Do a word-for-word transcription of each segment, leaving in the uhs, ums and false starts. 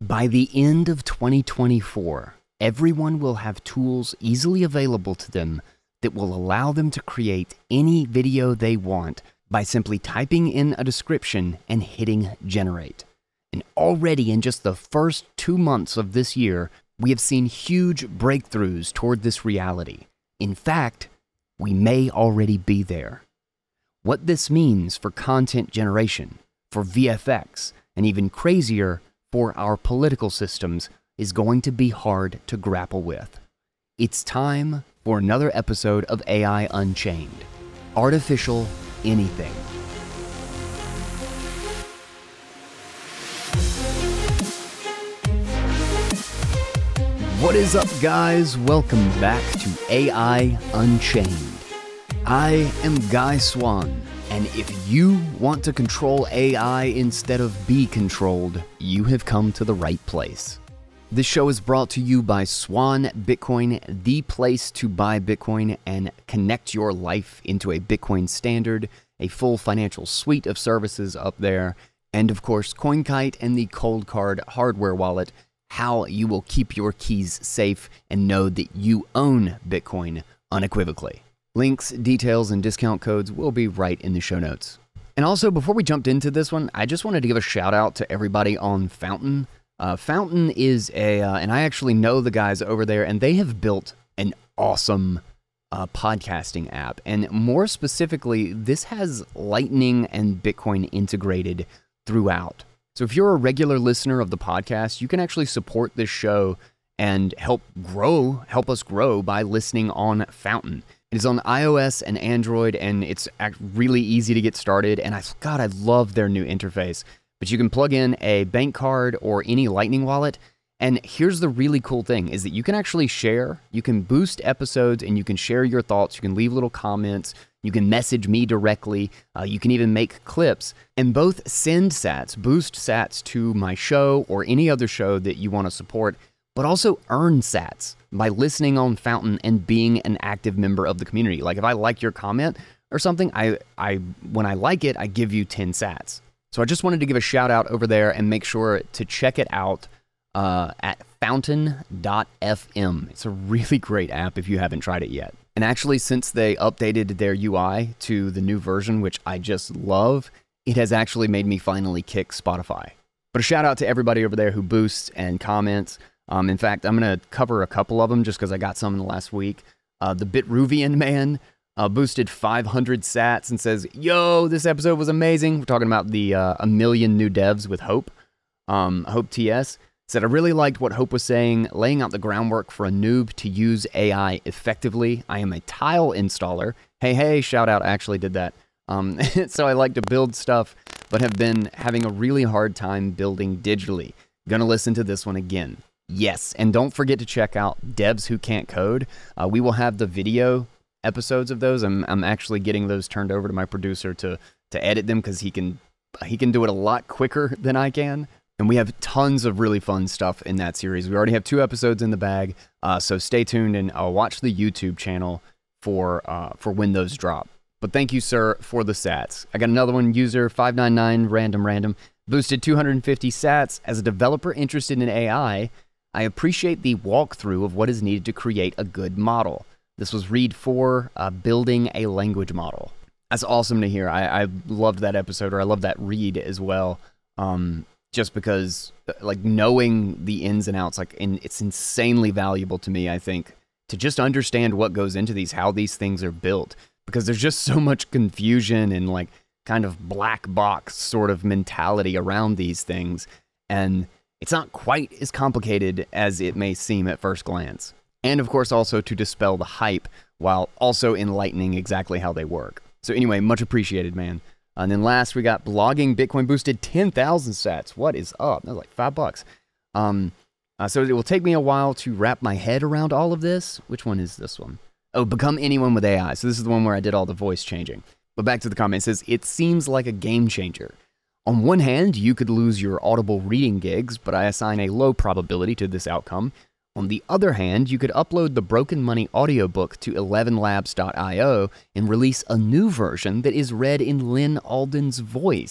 By the end of twenty twenty-four, everyone will have tools easily available to them that will allow them to create any video they want by simply typing in a description and hitting generate. And already in just the first two months of this year, we have seen huge breakthroughs toward this reality. In fact, we may already be there. What this means for content generation, for V F X, and even crazier, for our political systems is going to be hard to grapple with. It's time for another episode of A I Unchained. Artificial anything. What is up, guys? Welcome back to A I Unchained. I am Guy Swan. And if you want to control A I instead of be controlled, you have come to the right place. This show is brought to you by Swan Bitcoin, the place to buy Bitcoin and connect your life into a Bitcoin standard, a full financial suite of services up there, and of course, CoinKite and the Coldcard hardware wallet, how you will keep your keys safe and know that you own Bitcoin unequivocally. Links, details, and discount codes will be right in the show notes. And also, before we jumped into this one, I just wanted to give a shout out to everybody on Fountain. Uh, Fountain is a, uh, and I actually know the guys over there, and they have built an awesome uh, podcasting app. And more specifically, this has Lightning and Bitcoin integrated throughout. So if you're a regular listener of the podcast, you can actually support this show and help grow, help us grow by listening on Fountain. It is on iOS and Android, and it's really easy to get started, and I, God, I love their new interface. But you can plug in a bank card or any Lightning wallet, and here's the really cool thing, is that you can actually share, you can boost episodes, and you can share your thoughts, you can leave little comments, you can message me directly, uh, you can even make clips, and both send sats, boost sats to my show or any other show that you want to support, but also earn sats by listening on Fountain and being an active member of the community. Like if I like your comment or something, I, I when I like it, I give you ten sats. So I just wanted to give a shout out over there and make sure to check it out uh, at fountain dot f m. It's a really great app if you haven't tried it yet. And actually, since they updated their U I to the new version, which I just love, it has actually made me finally kick Spotify. But a shout out to everybody over there who boosts and comments. Um, in fact, I'm going to cover a couple of them just because I got some in the last week. Uh, the Bitruvian man uh, boosted five hundred sats and says, yo, this episode was amazing. We're talking about the uh, a million new devs with Hope. Um, Hope T S said, I really liked what Hope was saying, laying out the groundwork for a noob to use A I effectively. I am a tile installer. Hey, hey, shout out, I actually did that. Um, so I like to build stuff, but have been having a really hard time building digitally. Gonna listen to this one again. Yes, and don't forget to check out Devs Who Can't Code. Uh, we will have the video episodes of those. I'm I'm actually getting those turned over to my producer to to edit them because he can he can do it a lot quicker than I can. And we have tons of really fun stuff in that series. We already have two episodes in the bag, uh, so stay tuned and uh, watch the YouTube channel for uh, for when those drop. But thank you, sir, for the sats. I got another one, user five nine nine random random, boosted two hundred fifty sats. As a developer interested in A I, I appreciate the walkthrough of what is needed to create a good model. This was read for uh, building a language model. That's awesome to hear. I, I loved that episode, or I love that read as well. Um, just because, like, knowing the ins and outs, like, in, it's insanely valuable to me, I think, to just understand what goes into these, how these things are built. Because there's just so much confusion and, like, kind of black box sort of mentality around these things. And it's not quite as complicated as it may seem at first glance. And of course, also to dispel the hype while also enlightening exactly how they work. So anyway, much appreciated, man. And then last, we got Blogging Bitcoin boosted ten thousand sats. What is up? That was like five bucks. Um, uh, so it will take me a while to wrap my head around all of this. Which one is this one? Oh, Become Anyone with A I. So this is the one where I did all the voice changing. But back to the comment. It says, it seems like a game changer. On one hand, you could lose your Audible reading gigs, but I assign a low probability to this outcome. On the other hand, you could upload the Broken Money audiobook to eleven labs dot io and release a new version that is read in Lynn Alden's voice.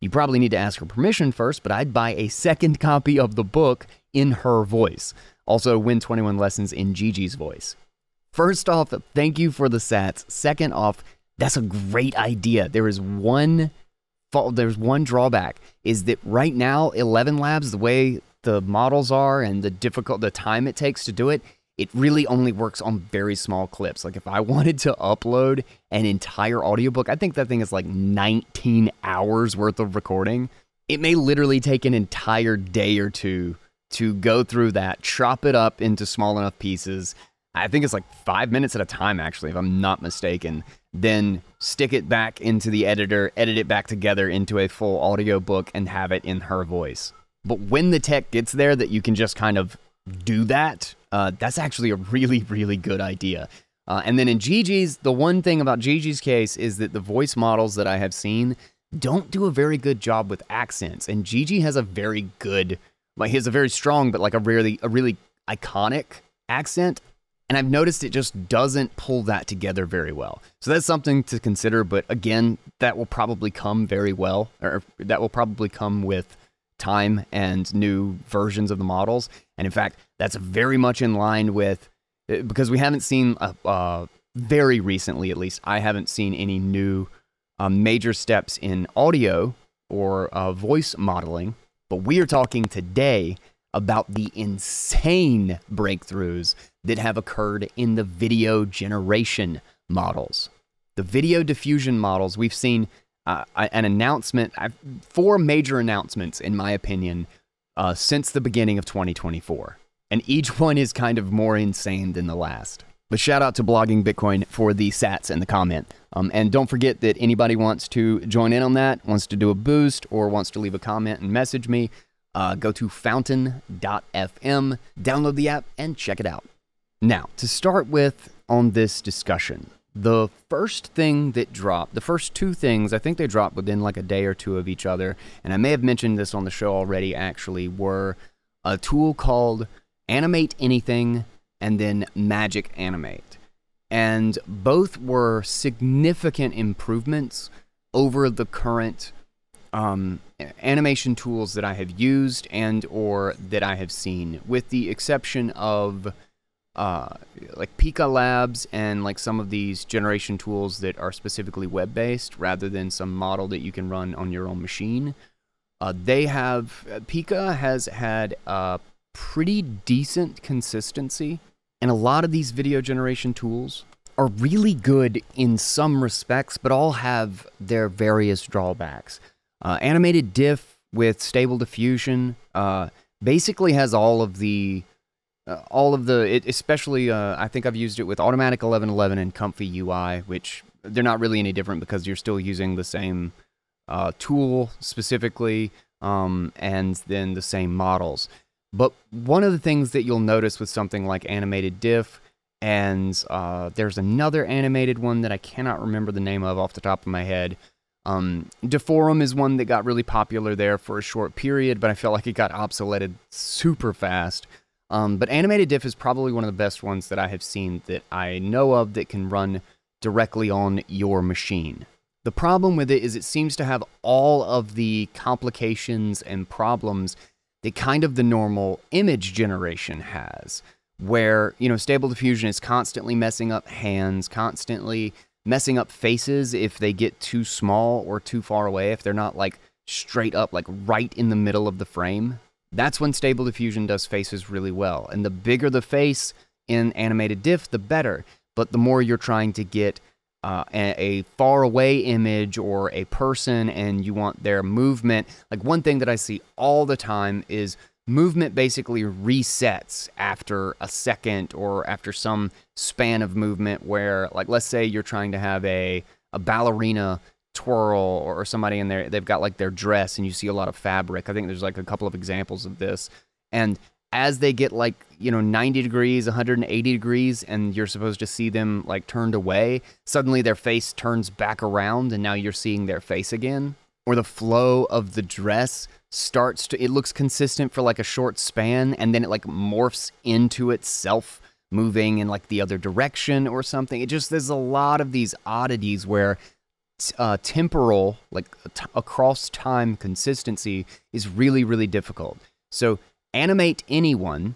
You probably need to ask her permission first, but I'd buy a second copy of the book in her voice. Also, win twenty-one lessons in Gigi's voice. First off, thank you for the sats. Second off, that's a great idea. There is one fault, there's one drawback, is that right now, Eleven Labs, the way the models are and the difficult, the time it takes to do it, it really only works on very small clips. Like if I wanted to upload an entire audiobook, I think that thing is like nineteen hours worth of recording. It may literally take an entire day or two to go through that, chop it up into small enough pieces. I think it's like five minutes at a time, actually, if I'm not mistaken. Then stick it back into the editor, edit it back together into a full audiobook and have it in her voice. But when the tech gets there that you can just kind of do that, uh, that's actually a really, really good idea. Uh, and then in Gigi's, the one thing about Gigi's case is that the voice models that I have seen don't do a very good job with accents. And Gigi has a very good, like he has a very strong, but like a really, a really iconic accent. And I've noticed it just doesn't pull that together very well. So that's something to consider. But again, that will probably come very well, or that will probably come with time and new versions of the models. And in fact, that's very much in line with, because we haven't seen, uh, uh, very recently at least, I haven't seen any new uh, major steps in audio or uh, voice modeling. But we are talking today about the insane breakthroughs that have occurred in the video generation models. The video diffusion models, we've seen uh, an announcement, four major announcements, in my opinion, uh, since the beginning of twenty twenty-four. And each one is kind of more insane than the last. But shout out to Blogging Bitcoin for the sats in the comment. Um, and don't forget that anybody wants to join in on that, wants to do a boost, or wants to leave a comment and message me, Uh, go to fountain dot f m, download the app, and check it out. Now, to start with on this discussion, the first thing that dropped, the first two things, I think they dropped within like a day or two of each other, and I may have mentioned this on the show already actually, were a tool called Animate Anything and then Magic Animate. And both were significant improvements over the current Um, animation tools that I have used and or that I have seen, with the exception of uh, like Pika Labs and like some of these generation tools that are specifically web-based rather than some model that you can run on your own machine. Uh, they have, Pika has had a pretty decent consistency, and a lot of these video generation tools are really good in some respects, but all have their various drawbacks. Uh, Animated Diff with Stable Diffusion uh, basically has all of the, uh, all of the, it, especially uh, I think I've used it with Automatic eleven eleven and Comfy U I, which they're not really any different because you're still using the same uh, tool specifically, um, and then the same models. But one of the things that you'll notice with something like Animated Diff, and uh, there's another animated one that I cannot remember the name of off the top of my head. Um, Deforum is one that got really popular there for a short period, but I felt like it got obsoleted super fast. Um, but Animated Diff is probably one of the best ones that I have seen that I know of that can run directly on your machine. The problem with it is it seems to have all of the complications and problems that kind of the normal image generation has, where, you know, Stable Diffusion is constantly messing up hands, constantly messing up faces if they get too small or too far away, if they're not like straight up, like right in the middle of the frame. That's when Stable Diffusion does faces really well. And the bigger the face in Animated Diff, the better. But the more you're trying to get uh, a, a far away image or a person and you want their movement, like one thing that I see all the time is movement basically resets after a second or after some span of movement where, like, let's say you're trying to have a, a ballerina twirl or somebody in there, they've got like their dress and you see a lot of fabric. I think there's like a couple of examples of this. And as they get like, you know, ninety degrees, one hundred eighty degrees, and you're supposed to see them like turned away, suddenly their face turns back around and now you're seeing their face again. Or the flow of the dress starts to, it looks consistent for like a short span and then it like morphs into itself moving in like the other direction or something. It just, there's a lot of these oddities where uh, temporal, like t- across time consistency is really, really difficult. So Animate Anyone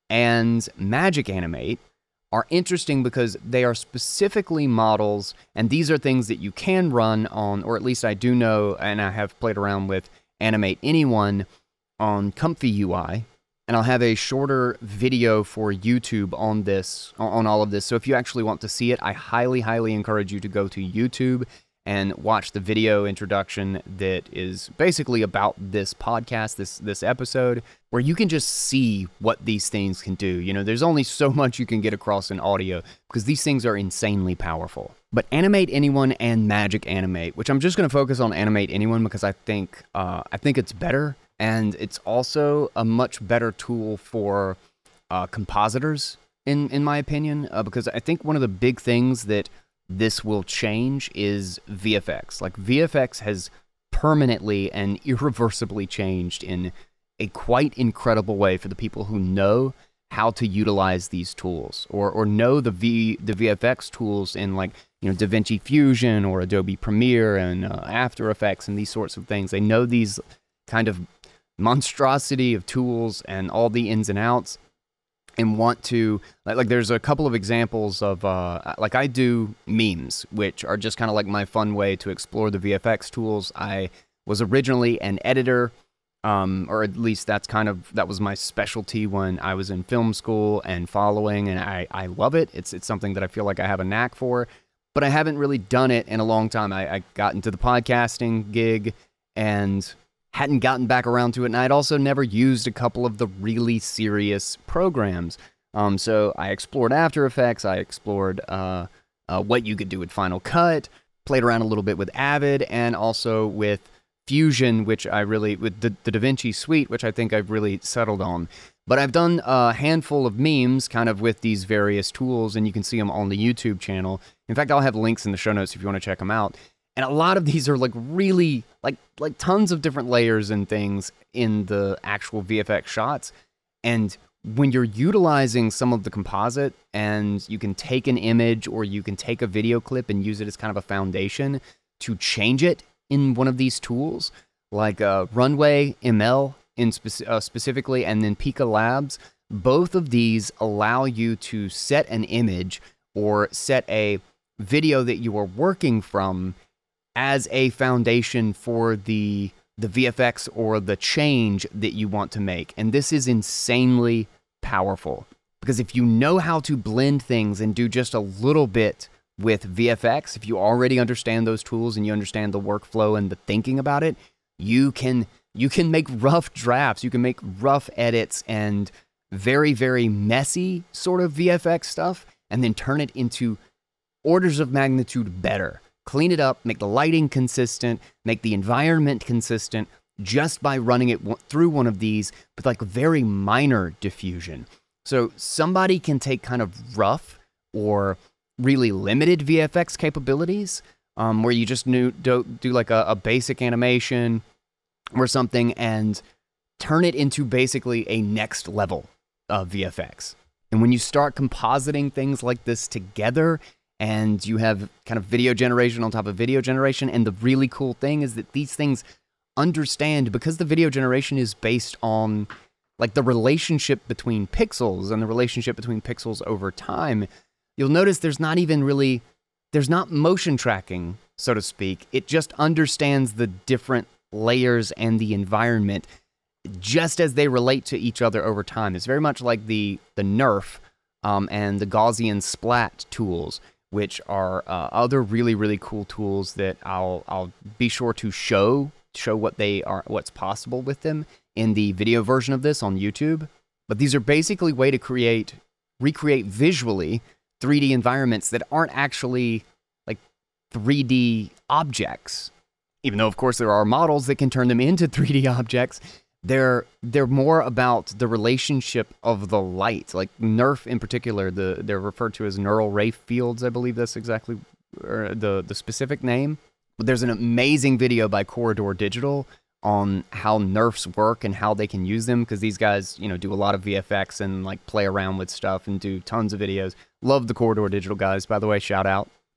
and Magic Animate are interesting because they are specifically models, and these are things that you can run on, or at least I do know, and I have played around with Animate Anyone on Comfy U I, and I'll have a shorter video for YouTube on this, on all of this. So if you actually want to see it, I highly, highly encourage you to go to YouTube and watch the video introduction that is basically about this podcast, this this episode, where you can just see what these things can do. You know, there's only so much you can get across in audio because these things are insanely powerful. But Animate Anyone and Magic Animate, which I'm just going to focus on Animate Anyone because I think uh, I think it's better, and it's also a much better tool for uh, compositors, in in my opinion, uh, because I think one of the big things that this will change is V F X. Like, V F X has permanently and irreversibly changed in a quite incredible way for the people who know how to utilize these tools, or or know the V the V F X tools in, like, you know, DaVinci Fusion or Adobe Premiere and uh, After Effects and these sorts of things. They know these kind of monstrosity of tools and all the ins and outs, and want to, like, like there's a couple of examples of, uh, like I do memes, which are just kind of like my fun way to explore the V F X tools. I was originally an editor, um, or at least that's kind of, that was my specialty when I was in film school and following, and I, I love it. It's, it's something that I feel like I have a knack for, but I haven't really done it in a long time. I, I got into the podcasting gig and hadn't gotten back around to it, and I'd also never used a couple of the really serious programs. Um, so I explored After Effects, I explored uh, uh, what you could do with Final Cut, played around a little bit with Avid, and also with Fusion, which I really, with the, the DaVinci Suite, which I think I've really settled on. But I've done a handful of memes kind of with these various tools, and you can see them on the YouTube channel. In fact, I'll have links in the show notes if you want to check them out. And a lot of these are like really, like like tons of different layers and things in the actual V F X shots. And when you're utilizing some of the composite, and you can take an image or you can take a video clip and use it as kind of a foundation to change it in one of these tools, like uh, Runway M L in speci- uh, specifically, and then Pika Labs, both of these allow you to set an image or set a video that you are working from as a foundation for the the V F X or the change that you want to make. And this is insanely powerful, because if you know how to blend things and do just a little bit with V F X, if you already understand those tools and you understand the workflow and the thinking about it, you can you can make rough drafts, you can make rough edits and very, very messy sort of V F X stuff, and then turn it into orders of magnitude better. Clean it up, make the lighting consistent, make the environment consistent, just by running it w- through one of these with like very minor diffusion. So somebody can take kind of rough or really limited V F X capabilities, um, where you just do, do, do like a, a basic animation or something, and turn it into basically a next level of V F X. And when you start compositing things like this together, and you have kind of video generation on top of video generation, and the really cool thing is that these things understand, because the video generation is based on like the relationship between pixels and the relationship between pixels over time, you'll notice there's not even really, there's not motion tracking, so to speak. It just understands the different layers and the environment just as they relate to each other over time. It's very much like the, the Nerf um, and the Gaussian Splat tools, which are uh, other really, really cool tools that I'll I'll be sure to show show what they are, what's possible with them in the video version of this on YouTube. But these are basically a way to create, recreate visually three D environments that aren't actually like three D objects. Even though, of course, there are models that can turn them into three D objects, they're they're more about the relationship of the light. Like Nerf in particular, the they're referred to as neural ray fields, I believe that's exactly or the, the specific name. But there's an amazing video by Corridor Digital on how Nerfs work and how they can use them, because these guys, you know, do a lot of V F X and like play around with stuff and do tons of videos. Love the Corridor Digital guys, by the way, shout out.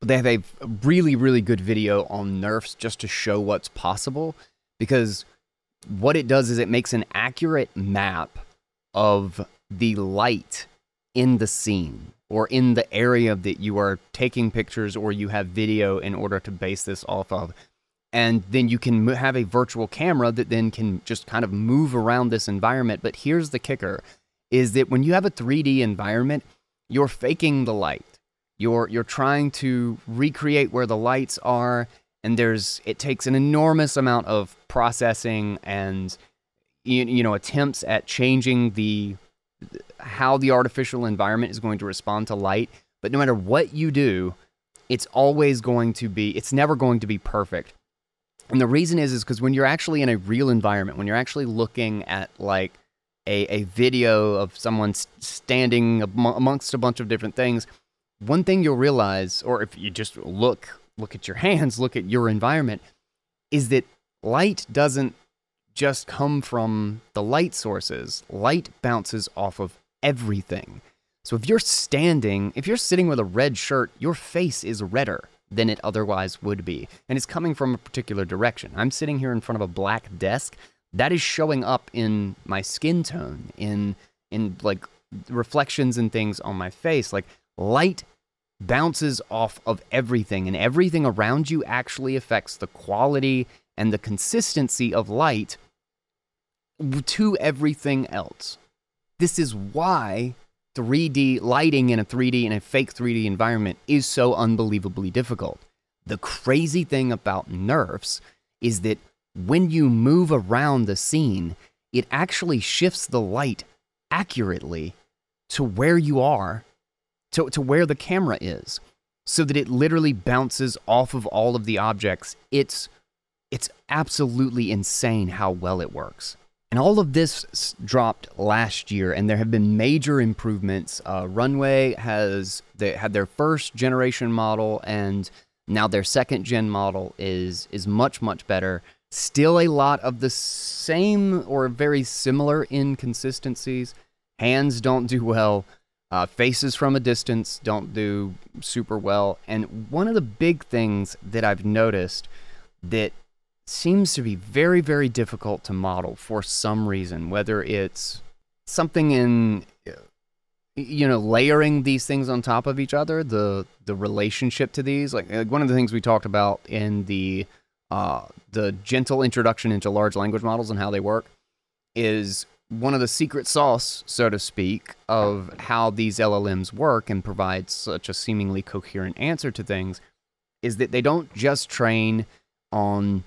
they have a really, really good video on Nerfs just to show what's possible, because what it does is it makes an accurate map of the light in the scene or in the area that you are taking pictures or you have video in order to base this off of. And then you can have a virtual camera that then can just kind of move around this environment. But here's the kicker, is that when you have a three D environment, you're faking the light. You're you're trying to recreate where the lights are, and there's it takes an enormous amount of processing and you, you know attempts at changing the how the artificial environment is going to respond to light. But no matter what you do, it's always going to be it's never going to be perfect. And the reason is is because when you're actually in a real environment, when you're actually looking at like a a video of someone standing amongst a bunch of different things, one thing you'll realize, or if you just look look at your hands, look at your environment, is that light doesn't just come from the light sources. Light bounces off of everything. So if you're standing, if you're sitting with a red shirt, your face is redder than it otherwise would be. And it's coming from a particular direction. I'm sitting here in front of a black desk. That is showing up in my skin tone, in in like reflections and things on my face. Like light bounces off of everything, and everything around you actually affects the quality and the consistency of light to everything else. This is why three D lighting in a three D in a fake three D environment is so unbelievably difficult. The crazy thing about Nerfs is that when you move around the scene, it actually shifts the light accurately to where you are, to, to where the camera is, so that it literally bounces off of all of the objects. It's it's absolutely insane how well it works. And all of this dropped last year, and there have been major improvements. Uh, Runway has they had their first generation model, and now their second gen model is is much, much better. Still a lot of the same or very similar inconsistencies. Hands don't do well. Uh, faces from a distance don't do super well. And one of the big things that I've noticed that seems to be very, very difficult to model for some reason, whether it's something in, you know, layering these things on top of each other, the the relationship to these. Like, like one of the things we talked about in the uh, the gentle introduction into large language models and how they work is one of the secret sauce, so to speak, of how these L L Ms work and provide such a seemingly coherent answer to things is that they don't just train on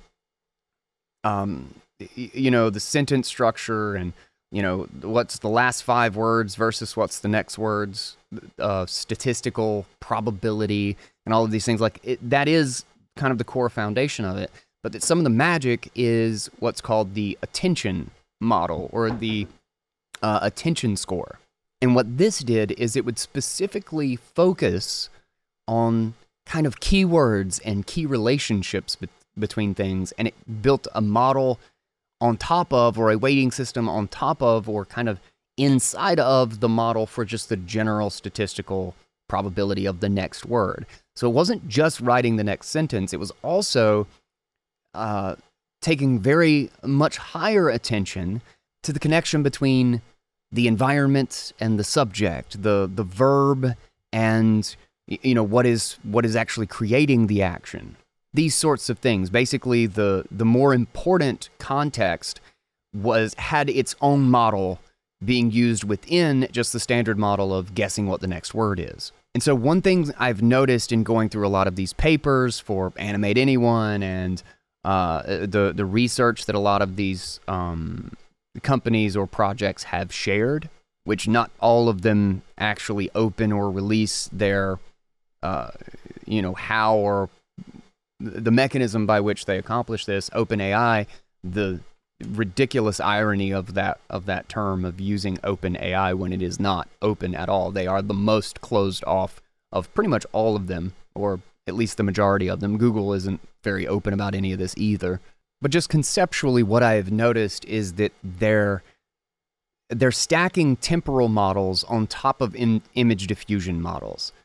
Um, you know, the sentence structure and, you know, what's the last five words versus what's the next words, uh, statistical probability and all of these things. Like it, that is kind of the core foundation of it. But that some of the magic is what's called the attention model or the uh, attention score. And what this did is it would specifically focus on kind of keywords and key relationships between between things, and it built a model on top of, or a weighting system on top of, or kind of inside of the model for just the general statistical probability of the next word. So it wasn't just writing the next sentence, it was also uh, taking very much higher attention to the connection between the environment and the subject, the the verb, and you know what is what is actually creating the action. These sorts of things. Basically, the the more important context was had its own model being used within just the standard model of guessing what the next word is. And so one thing I've noticed in going through a lot of these papers for Animate Anyone and uh, the the research that a lot of these um, companies or projects have shared, which not all of them actually open or release their, uh, you know, how or the mechanism by which they accomplish this. OpenAI, the ridiculous irony of that of that term of using OpenAI when it is not open at all. They are the most closed off of pretty much all of them, or at least the majority of them. Google isn't very open about any of this either. But just conceptually, what I have noticed is that they're they're stacking temporal models on top of in, image diffusion models.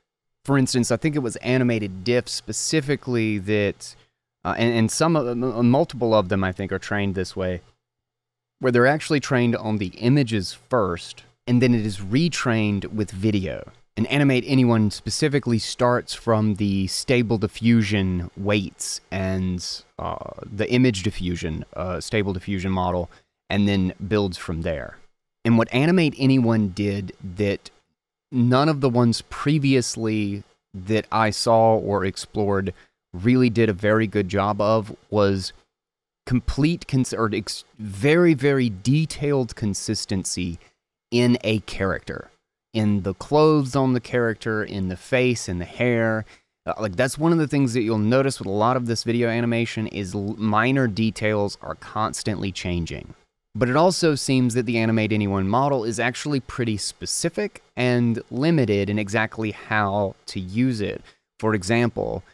For instance, I think it was Animated Diff specifically that, uh, and, and some of them, multiple of them I think are trained this way, where they're actually trained on the images first, and then it is retrained with video. And Animate Anyone specifically starts from the Stable Diffusion weights and uh, the image diffusion, uh, Stable Diffusion model, and then builds from there. And what Animate Anyone did that none of the ones previously that I saw or explored really did a very good job of was complete, cons- or ex- very, very detailed consistency in a character. In the clothes on the character, in the face, in the hair. Uh, like, that's one of the things that you'll notice with a lot of this video animation is l- minor details are constantly changing. But it also seems that the Animate Anyone model is actually pretty specific and limited in exactly how to use it. For example,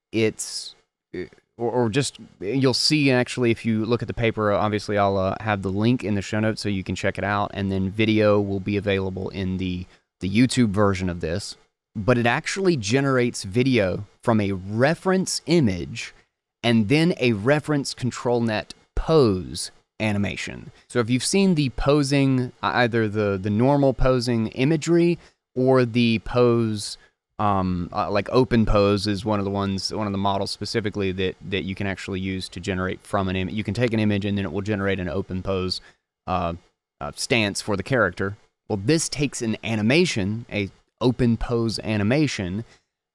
it's, or, or just, you'll see actually if you look at the paper, obviously I'll uh, have the link in the show notes so you can check it out, and then video will be available in the, the YouTube version of this. But it actually generates video from a reference image and then a reference control net pose animation. So if you've seen the posing, either the, the normal posing imagery or the pose, um, uh, like open pose is one of the ones, one of the models specifically that, that you can actually use to generate from an image. You can take an image and then it will generate an open pose uh, uh, stance for the character. Well, this takes an animation, a open pose animation,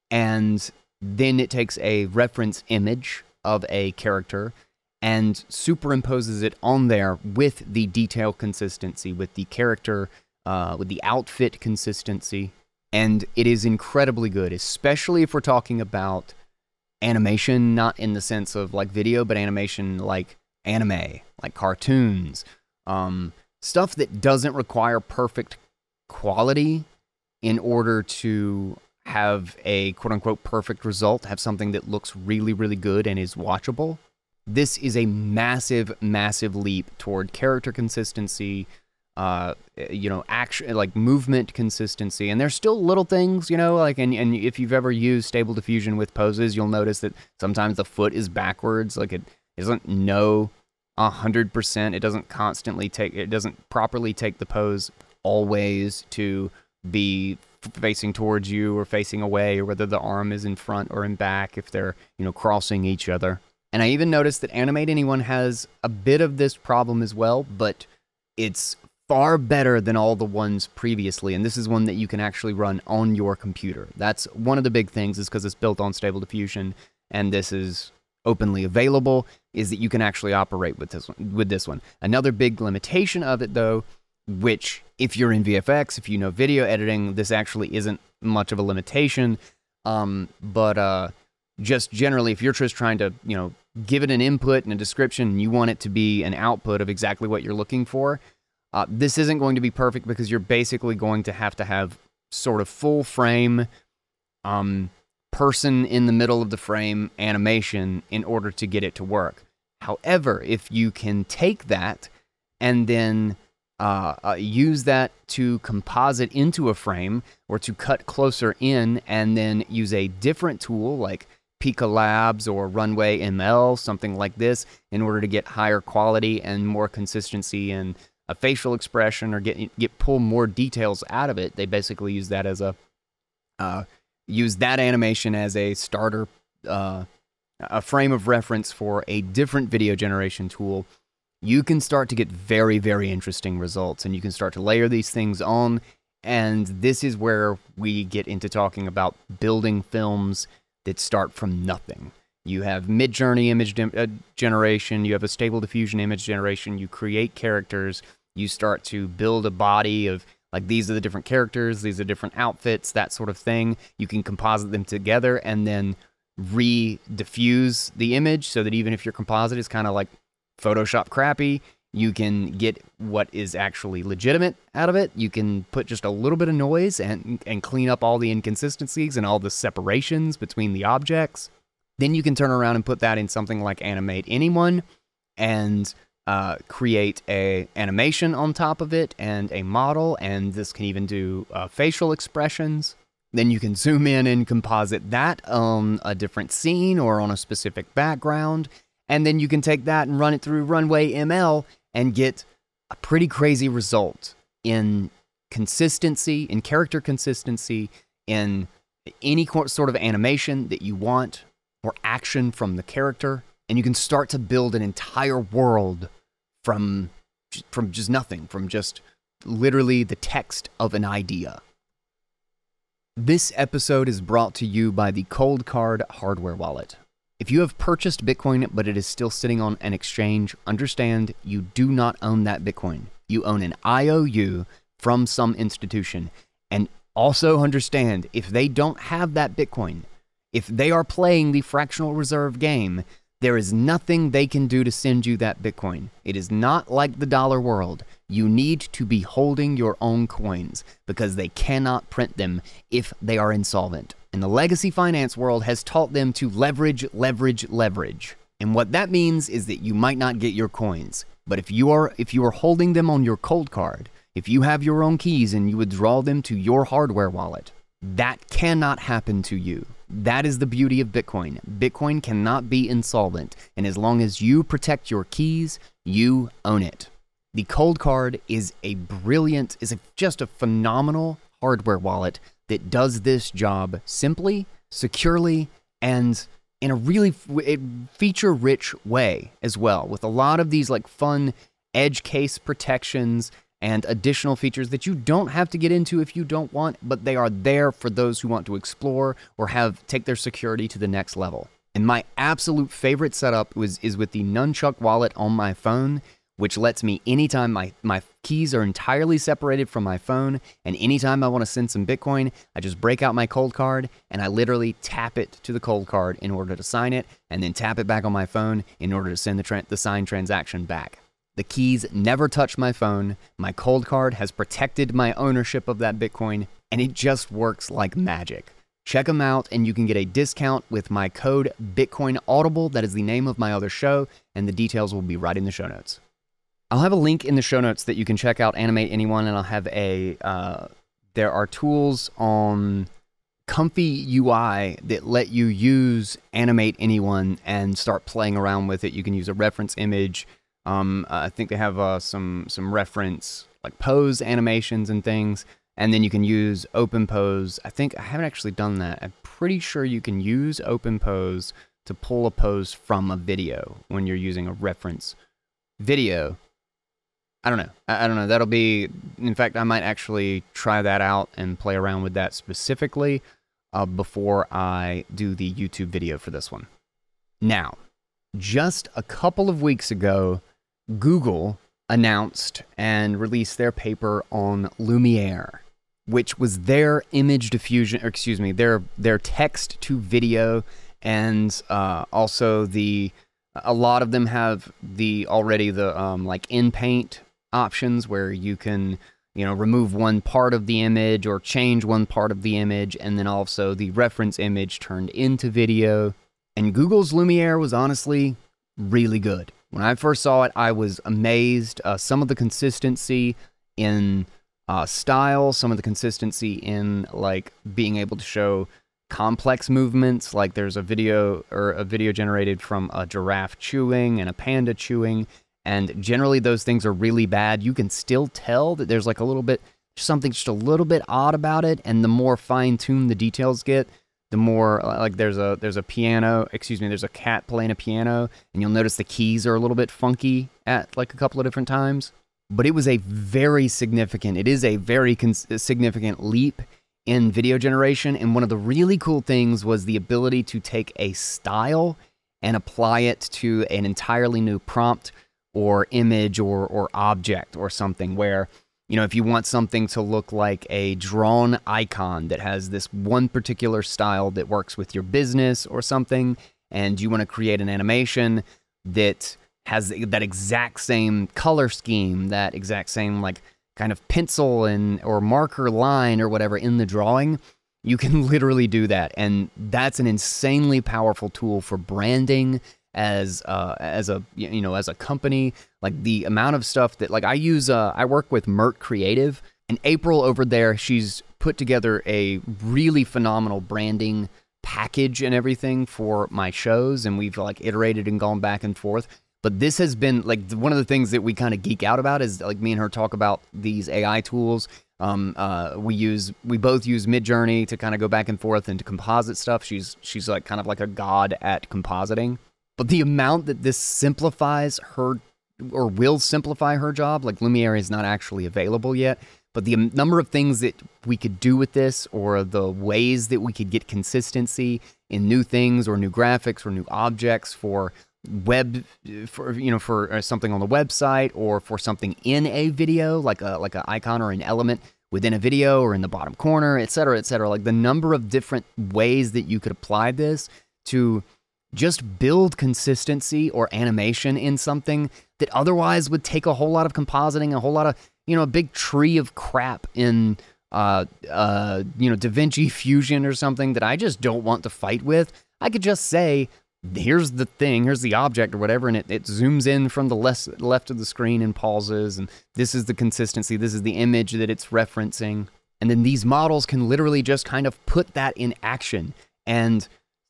and then it takes a reference image of a character and superimposes it on there with the detail consistency, with the character, uh, with the outfit consistency, and it is incredibly good, especially if we're talking about animation, not in the sense of like video, but animation like anime, like cartoons, um, stuff that doesn't require perfect quality in order to have a quote-unquote perfect result, have something that looks really, really good and is watchable. This is a massive, massive leap toward character consistency, uh, you know, action, like movement consistency. And there's still little things, you know, like, and, and if you've ever used Stable Diffusion with poses, you'll notice that sometimes the foot is backwards, like it doesn't know one hundred percent. It doesn't constantly take, it doesn't properly take the pose always to be facing towards you or facing away, or whether the arm is in front or in back if they're, you know, crossing each other. And I even noticed that Animate Anyone has a bit of this problem as well, but it's far better than all the ones previously, and this is one that you can actually run on your computer. That's one of the big things, is because it's built on Stable Diffusion, and this is openly available, is that you can actually operate with this one, with this one. Another big limitation of it, though, which if you're in V F X, if you know video editing, this actually isn't much of a limitation, um, but uh, just generally, if you're just trying to, you know, give it an input and a description, and you want it to be an output of exactly what you're looking for, uh, this isn't going to be perfect, because you're basically going to have to have sort of full frame, um, person in the middle of the frame animation in order to get it to work. However, if you can take that and then uh, uh, use that to composite into a frame, or to cut closer in, and then use a different tool like Pika Labs or Runway M L, something like this, in order to get higher quality and more consistency in a facial expression, or get get pull more details out of it. They basically use that as a uh, use that animation as a starter, uh, a frame of reference for a different video generation tool. You can start to get very, very interesting results, and you can start to layer these things on. And this is where we get into talking about building films that start from nothing. You have Midjourney image de- uh, generation, you have a Stable Diffusion image generation, you create characters, you start to build a body of, like, these are the different characters, these are different outfits, that sort of thing. You can composite them together and then re-diffuse the image, so that even if your composite is kind of like Photoshop crappy, you can get what is actually legitimate out of it. You can put just a little bit of noise and and clean up all the inconsistencies and all the separations between the objects. Then you can turn around and put that in something like Animate Anyone and uh, create a animation on top of it and a model, and this can even do uh, facial expressions. Then you can zoom in and composite that on a different scene or on a specific background. And then you can take that and run it through Runway M L and get a pretty crazy result in consistency, in character consistency, in any sort of animation that you want or action from the character. And you can start to build an entire world from, from just nothing, from just literally the text of an idea. This episode is brought to you by the Coldcard hardware wallet. If you have purchased Bitcoin, but it is still sitting on an exchange, understand you do not own that Bitcoin. You own an I O U from some institution. And also understand, if they don't have that Bitcoin, if they are playing the fractional reserve game, there is nothing they can do to send you that Bitcoin. It is not like the dollar world. You need to be holding your own coins because they cannot print them if they are insolvent. And the legacy finance world has taught them to leverage, leverage, leverage. And what that means is that you might not get your coins. But if you are if you are holding them on your Coldcard, if you have your own keys and you withdraw them to your hardware wallet, that cannot happen to you. That is the beauty of Bitcoin. Bitcoin cannot be insolvent, and as long as you protect your keys, you own it. The Coldcard is a brilliant, is a, just a phenomenal hardware wallet that does this job simply, securely, and in a really feature-rich way as well, with a lot of these like fun edge case protections and additional features that you don't have to get into if you don't want, but they are there for those who want to explore or have take their security to the next level. And my absolute favorite setup was is with the Nunchuk wallet on my phone, which lets me, anytime my, my keys are entirely separated from my phone, and anytime I want to send some Bitcoin, I just break out my Coldcard, and I literally tap it to the Coldcard in order to sign it, and then tap it back on my phone in order to send the, tra- the signed transaction back. The keys never touch my phone, my Coldcard has protected my ownership of that Bitcoin, and it just works like magic. Check them out, and you can get a discount with my code Bitcoin Audible. That is the name of my other show, and the details will be right in the show notes. I'll have a link in the show notes that you can check out Animate Anyone, and I'll have a, uh, there are tools on Comfy U I that let you use Animate Anyone and start playing around with it. You can use a reference image. Um, uh, I think they have uh, some some reference like pose animations and things, and then you can use Open Pose. I think I haven't actually done that. I'm pretty sure you can use Open Pose to pull a pose from a video when you're using a reference video. I don't know. I, I don't know. That'll be, in fact, I might actually try that out and play around with that specifically uh, before I do the YouTube video for this one. Now, just a couple of weeks ago, Google announced and released their paper on Lumiere, which was their image diffusion, or excuse me, their their text to video, and uh, also the a lot of them have the already the um, like in paint options where you can you know remove one part of the image or change one part of the image, and then also the reference image turned into video. And Google's Lumiere was honestly really good. When I first saw it, I was amazed. Uh, some of the consistency in uh, style, some of the consistency in like being able to show complex movements. Like there's a video or a video generated from a giraffe chewing and a panda chewing, and generally those things are really bad. You can still tell that there's like a little bit something just a little bit odd about it, and the more fine-tuned the details get, the more like there's a there's a piano, excuse me, there's a cat playing a piano, and you'll notice the keys are a little bit funky at like a couple of different times. But it was a very significant, it is a very cons- significant leap in video generation. And one of the really cool things was the ability to take a style and apply it to an entirely new prompt or image or or object or something where, you know, if you want something to look like a drawn icon that has this one particular style that works with your business or something, and you want to create an animation that has that exact same color scheme, that exact same like kind of pencil and or marker line or whatever in the drawing, you can literally do that. And that's an insanely powerful tool for branding as uh, as a you know as a company. Like the amount of stuff that like I use uh, I work with Mert Creative, and April over there, she's put together a really phenomenal branding package and everything for my shows, and we've like iterated and gone back and forth. But this has been like one of the things that we kind of geek out about is like me and her talk about these A I tools. Um, uh, we use we both use Midjourney to kind of go back and forth into composite stuff. She's she's like kind of like a god at compositing. But the amount that this simplifies her or will simplify her job, like Lumiere is not actually available yet, but the number of things that we could do with this, or the ways that we could get consistency in new things or new graphics or new objects for web, for you know, for something on the website or for something in a video, like a like an icon or an element within a video or in the bottom corner, et cetera, et cetera. Like the number of different ways that you could apply this to just build consistency or animation in something that otherwise would take a whole lot of compositing, a whole lot of, you know, a big tree of crap in, uh, uh, you know, DaVinci Fusion or something that I just don't want to fight with. I could just say, here's the thing, here's the object or whatever, and it, it zooms in from the left, left of the screen and pauses, and this is the consistency, this is the image that it's referencing. And then these models can literally just kind of put that in action and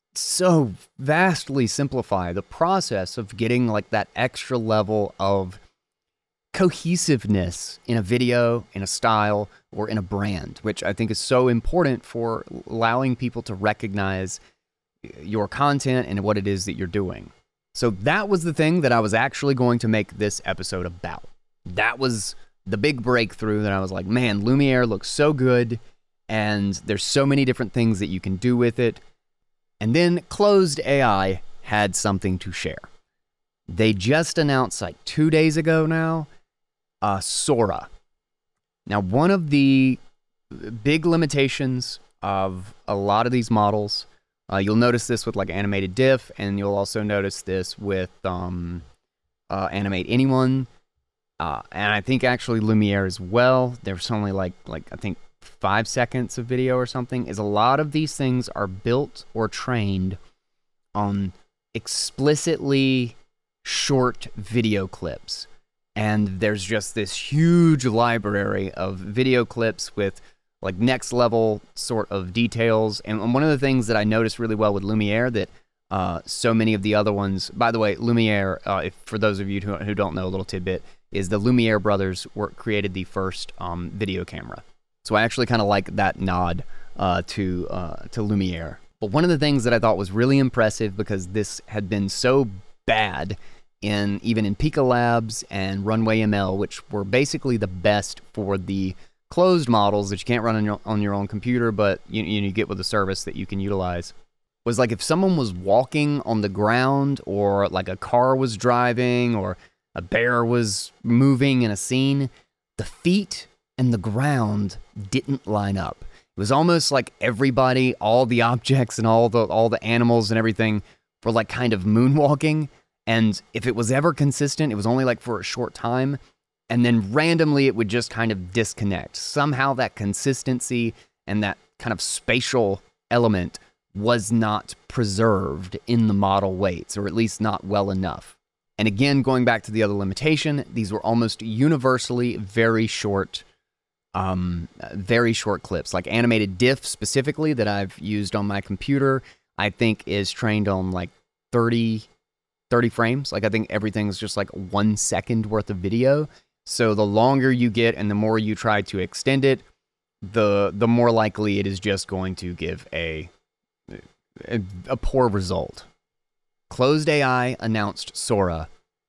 so vastly simplify the process of getting like that extra level of cohesiveness in a video, in a style, or in a brand, which I think is so important for allowing people to recognize your content and what it is that you're doing. So that was the thing that I was actually going to make this episode about. That was the big breakthrough that I was like, man, Lumiere looks so good, and there's so many different things that you can do with it. And then Closed A I had something to share. They just announced like two days ago now, uh, Sora. Now, one of the big limitations of a lot of these models, Uh, you'll notice this with like Animated Diff, and you'll also notice this with um, uh, Animate Anyone, uh, and I think actually Lumiere as well. There's only like like I think five seconds of video or something. Is a lot of these things are built or trained on explicitly short video clips, and there's just this huge library of video clips with like next level sort of details. And one of the things that I noticed really well with Lumiere that uh, so many of the other ones, by the way, Lumiere, uh, if, for those of you who, who don't know, a little tidbit, is the Lumiere brothers were, created the first um, video camera. So I actually kind of like that nod uh, to, uh, to Lumiere. But one of the things that I thought was really impressive, because this had been so bad in even in Pika Labs and Runway M L, which were basically the best for the closed models that you can't run on your, on your own computer, but you, you get with a service that you can utilize, was like if someone was walking on the ground, or like a car was driving, or a bear was moving in a scene, the feet and the ground didn't line up. It was almost like everybody, all the objects and all the all the animals and everything were like kind of moonwalking, and if it was ever consistent, it was only like for a short time, and then randomly it would just kind of disconnect. Somehow that consistency and that kind of spatial element was not preserved in the model weights, or at least not well enough. And again, going back to the other limitation, these were almost universally very short, um, very short clips. Like Animated Diff specifically that I've used on my computer, I think is trained on like thirty, thirty frames. Like I think everything's just like one second worth of video. So the longer you get and the more you try to extend it, the the more likely it is just going to give a a, a poor result. Closed A I announced Sora,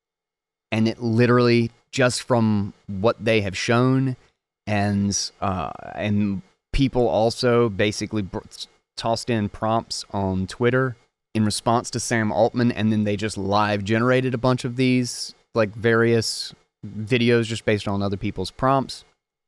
and it literally, just from what they have shown, and uh, and people also basically br- tossed in prompts on Twitter in response to Sam Altman, and then they just live generated a bunch of these like various videos just based on other people's prompts.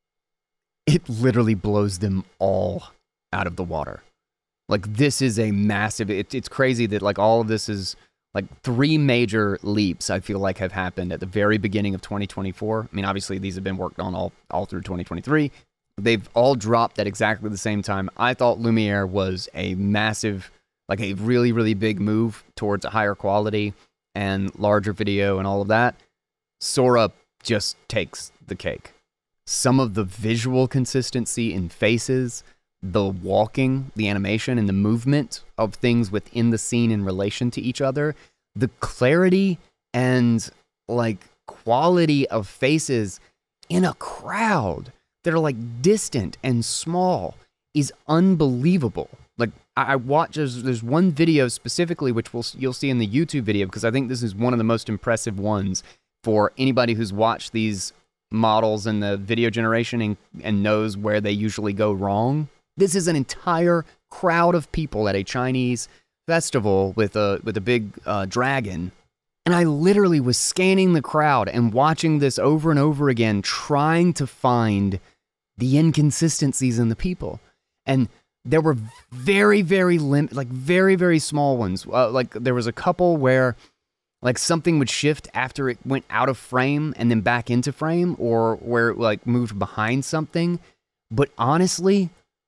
It literally blows them all out of the water. Like, this is a massive, it, it's crazy that like all of this is like three major leaps I feel like have happened at the very beginning of twenty twenty-four. I mean, obviously these have been worked on all, all through twenty twenty-three. They've all dropped at exactly the same time. I thought Lumiere was a massive, like a really, really big move towards a higher quality and larger video and all of that. Sora just takes the cake. some of the visual consistency in faces, the walking, the animation, and the movement of things within the scene in relation to each other, the clarity and like quality of faces in a crowd that are like distant and small is unbelievable. Like I, I watch, there's, there's one video specifically, which we'll, you'll see in the YouTube video, because I think this is one of the most impressive ones for anybody who's watched these models in the video generation and, and knows where they usually go wrong. This is an entire crowd of people at a Chinese festival with a with a big uh, dragon. And I literally was scanning the crowd and watching this over and over again, trying to find the inconsistencies in the people. And there were very, very lim- like very, very small ones. Uh, like there was a couple where like something would shift after it went out of frame and then back into frame, or where it like moved behind something. But honestly,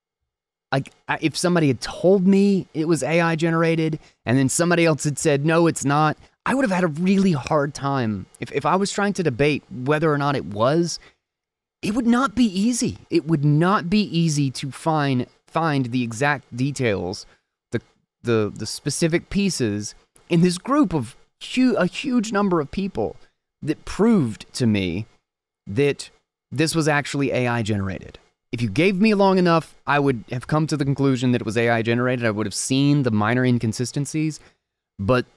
like if somebody had told me it was A I generated and then somebody else had said, no, it's not, I would have had a really hard time. If, if I was trying to debate whether or not it was, it would not be easy. It would not be easy to find find the exact details, the the the specific pieces in this group of hu- a huge number of people that proved to me that this was actually A I generated. If you gave me long enough, I would have come to the conclusion that it was A I generated. I would have seen the minor inconsistencies. But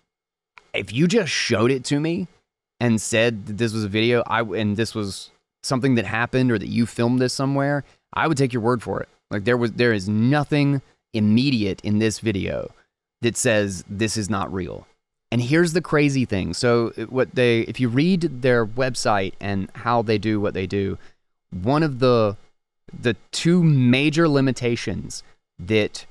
if you just showed it to me and said that this was a video, I and this was something that happened, or that you filmed this somewhere, I would take your word for it. Like there was, there is nothing immediate in this video that says this is not real. And here's the crazy thing. So what they, if you read their website and how they do what they do, one of the the two major limitations that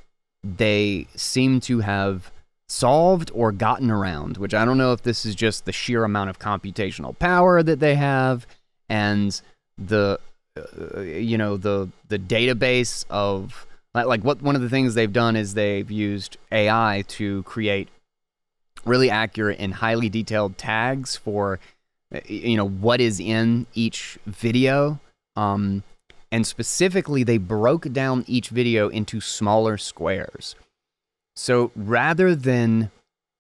they seem to have solved or gotten around, which I don't know if this is just the sheer amount of computational power that they have and the uh, you know the the database of like, like what one of the things they've done is they've used A I to create really accurate and highly detailed tags for you know what is in each video, um and specifically they broke down each video into smaller squares. So rather than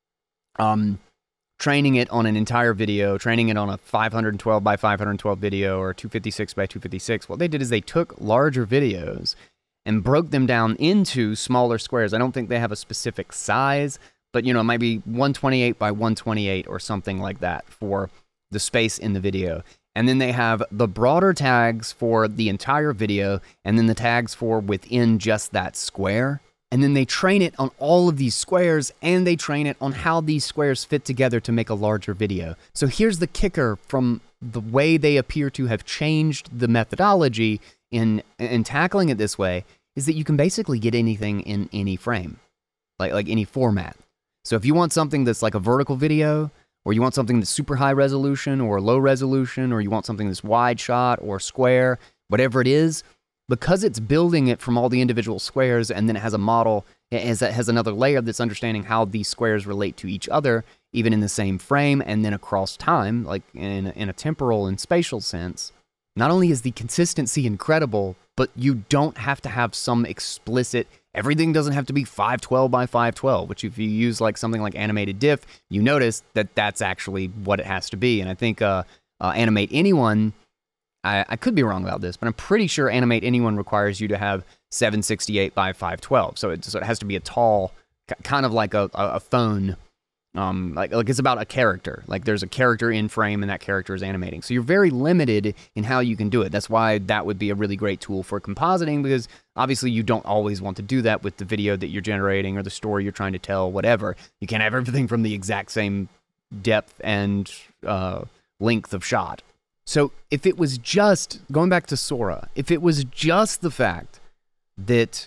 um training it on an entire video, training it on a five twelve by five twelve video or two fifty-six by two fifty-six, what they did is they took larger videos and broke them down into smaller squares. I don't think they have a specific size, but you know, it might be one twenty-eight by one twenty-eight or something like that for the space in the video. And then they have the broader tags for the entire video, and then the tags for within just that square. And then they train it on all of these squares, and they train it on how these squares fit together to make a larger video. So here's the kicker from the way they appear to have changed the methodology in, in tackling it this way, is that you can basically get anything in any frame, like, like any format. So if you want something that's like a vertical video, or you want something that's super high resolution or low resolution, or you want something that's wide shot or square, whatever it is, because it's building it from all the individual squares, and then it has a model, it has, it has another layer that's understanding how these squares relate to each other, even in the same frame, and then across time, like in, in a temporal and spatial sense. Not only is the consistency incredible, but you don't have to have some explicit, everything doesn't have to be five twelve by five twelve, which if you use like something like Animate Diff, you notice that that's actually what it has to be. And I think uh, uh, Animate Anyone, I, I could be wrong about this, but I'm pretty sure Animate Anyone requires you to have seven sixty-eight by five twelve. So it, so it has to be a tall, kind of like a, a phone. Um, like, like it's about a character. Like there's a character in frame and that character is animating. So you're very limited in how you can do it. That's why that would be a really great tool for compositing, because obviously you don't always want to do that with the video that you're generating or the story you're trying to tell, whatever. You can't have everything from the exact same depth and uh, length of shot. So if it was just, going back to Sora, if it was just the fact that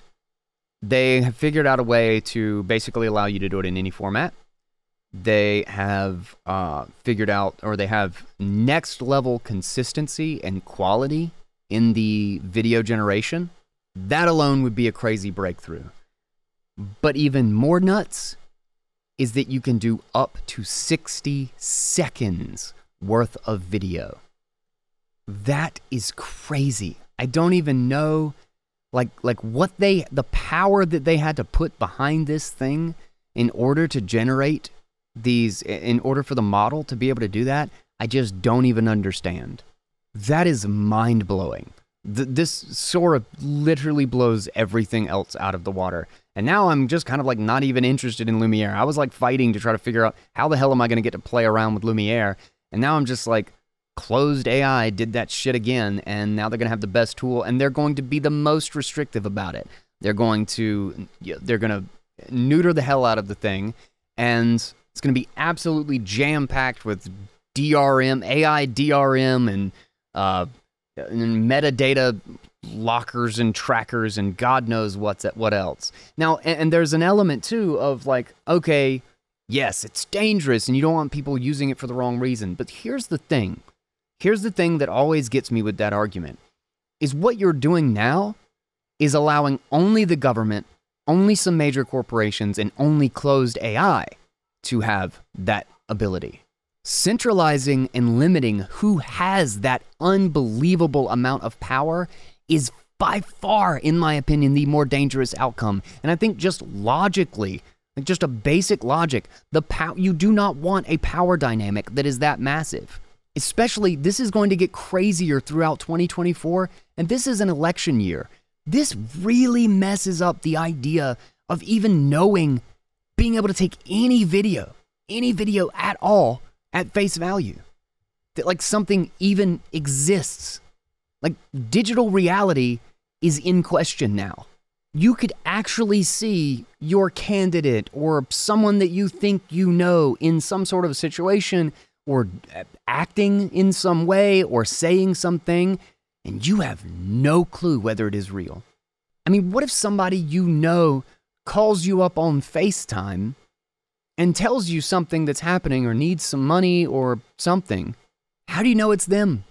they have figured out a way to basically allow you to do it in any format, they have uh, figured out, or they have next level consistency and quality in the video generation, that alone would be a crazy breakthrough. But even more nuts is that you can do up to sixty seconds worth of video. That is crazy. I don't even know like like what they the power that they had to put behind this thing in order to generate these, in order for the model to be able to do that. I just don't even understand. That is mind-blowing. Th- this sort of literally blows everything else out of the water. And now I'm just kind of like not even interested in Lumiere. I was like fighting to try to figure out how the hell am I going to get to play around with Lumiere. And now I'm just like, closed A I did that shit again. And now they're going to have the best tool. And they're going to be the most restrictive about it. They're going to, they're going to neuter the hell out of the thing. And it's going to be absolutely jam-packed with D R M, A I D R M, and, uh, and metadata lockers and trackers and God knows what's what else. Now, and, and there's an element too of like, okay, yes, it's dangerous and you don't want people using it for the wrong reason. But here's the thing. Here's the thing that always gets me with that argument is what you're doing now is allowing only the government, only some major corporations, and only closed A I to have that ability. Centralizing and limiting who has that unbelievable amount of power is by far, in my opinion, the more dangerous outcome. And I think just logically, like just a basic logic, the pow- you do not want a power dynamic that is that massive. Especially, this is going to get crazier throughout twenty twenty-four, and this is an election year. This really messes up the idea of even knowing, being able to take any video, any video at all, at face value. That like something even exists. Like digital reality is in question now. You could actually see your candidate or someone that you think you know in some sort of situation or acting in some way or saying something, and you have no clue whether it is real. I mean, what if somebody you know calls you up on FaceTime and tells you something that's happening or needs some money or something? How do you know it's them?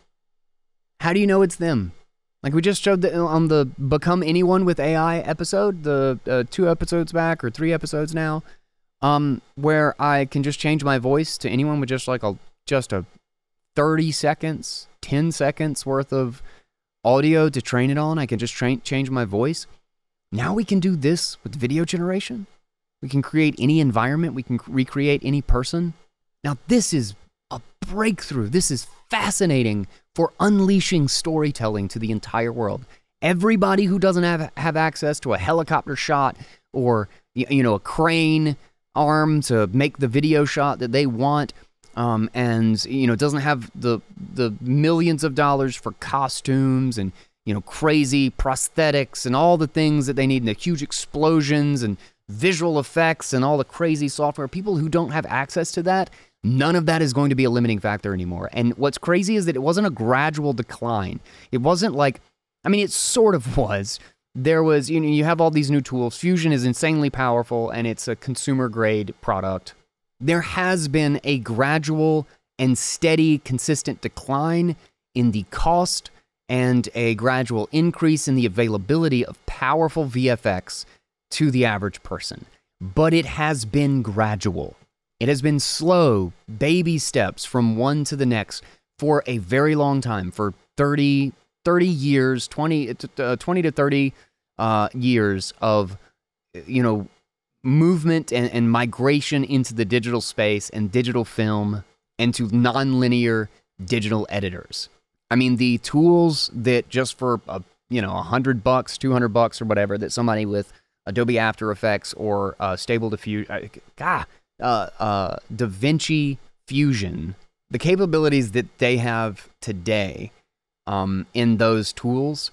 How do you know it's them? Like we just showed the, on the Become Anyone with A I episode, the uh, two episodes back or three episodes now, um, where I can just change my voice to anyone with just like a just a thirty seconds, ten seconds worth of audio to train it on. I can just train, change my voice. Now we can do this with video generation. We can create any environment. We can recreate any person. Now this is a breakthrough. This is fascinating for unleashing storytelling to the entire world. Everybody who doesn't have have access to a helicopter shot or you know a crane arm to make the video shot that they want, um, and you know doesn't have the the millions of dollars for costumes and you know crazy prosthetics and all the things that they need, and the huge explosions and visual effects and all the crazy software. People who don't have access to that, none of that is going to be a limiting factor anymore. And what's crazy is that it wasn't a gradual decline. It wasn't like, I mean, it sort of was. There was, you know, you have all these new tools. Fusion is insanely powerful and it's a consumer grade product. There has been a gradual and steady, consistent decline in the cost and a gradual increase in the availability of powerful V F X to the average person. But it has been gradual. It has been slow, baby steps from one to the next for a very long time, for thirty, thirty years, twenty, uh, twenty to thirty uh, years of, you know, movement and, and migration into the digital space and digital film and to nonlinear digital editors. I mean, the tools that just for, a, you know, a hundred bucks, two hundred bucks or whatever, that somebody with Adobe After Effects or uh, Stable Diffusion, uh, God, Uh, uh, DaVinci Fusion, the capabilities that they have today um, in those tools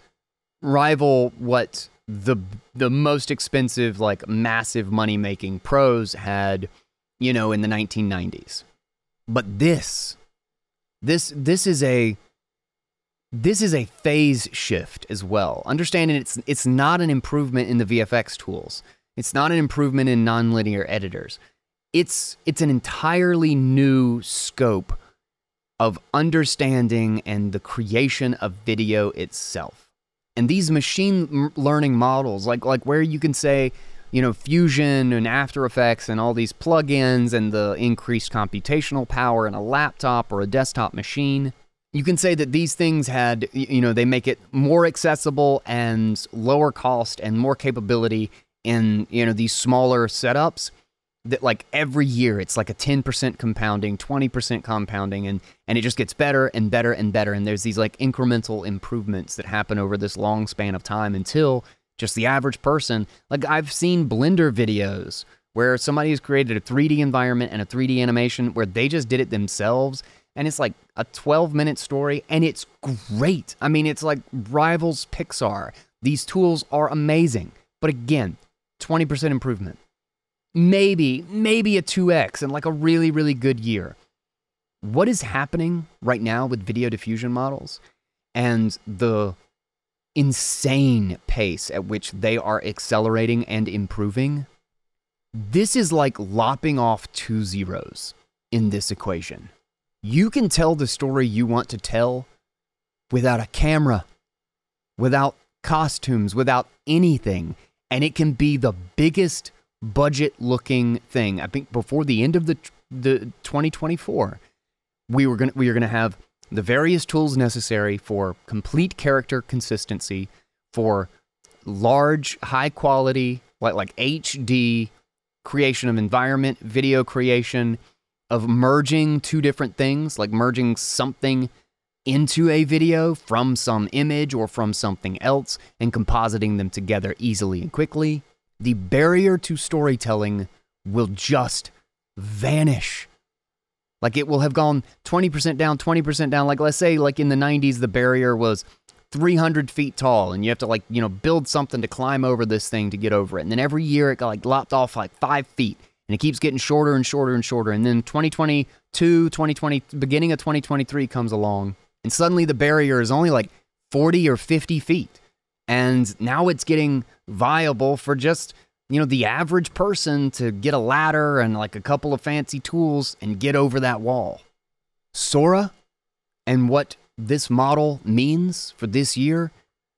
rival what the the most expensive, like massive money making pros had, you know, in the nineteen nineties. But this, this, this is a this is a phase shift as well. Understanding it's it's not an improvement in the V F X tools. It's not an improvement in nonlinear editors. It's it's an entirely new scope of understanding and the creation of video itself. And these machine learning models, like like where you can say, you know, Fusion and After Effects and all these plugins and the increased computational power in a laptop or a desktop machine, You can say that these things had, you know, they make it more accessible and lower cost and more capability in, you know, these smaller setups that like every year it's like a ten percent compounding, twenty percent compounding, and, and it just gets better and better and better. And there's these like incremental improvements that happen over this long span of time until just the average person, like I've seen Blender videos where somebody has created a three D environment and a three D animation where they just did it themselves. And it's like a twelve minute story and it's great. I mean, it's like rivals Pixar. These tools are amazing. But again, twenty percent improvement. Maybe, maybe a two X in like a really, really good year. What is happening right now with video diffusion models and the insane pace at which they are accelerating and improving? This is like lopping off two zeros in this equation. You can tell the story you want to tell without a camera, without costumes, without anything, and it can be the biggest budget-looking thing. I think before the end of the the twenty twenty-four, we were gonna we are gonna have the various tools necessary for complete character consistency, for large, high quality, like like H D creation of environment, video creation, of merging two different things, like merging something into a video from some image or from something else and compositing them together easily and quickly. The barrier to storytelling will just vanish. Like it will have gone twenty percent down, twenty percent down. Like let's say like in the nineties, the barrier was three hundred feet tall and you have to like, you know, build something to climb over this thing to get over it. And then every year it got like lopped off like five feet. And it keeps getting shorter and shorter and shorter. And then twenty twenty-two, twenty twenty, beginning of twenty twenty-three comes along. And suddenly the barrier is only like forty or fifty feet. And now it's getting viable for just, you know, the average person to get a ladder and like a couple of fancy tools and get over that wall. Sora and what this model means for this year,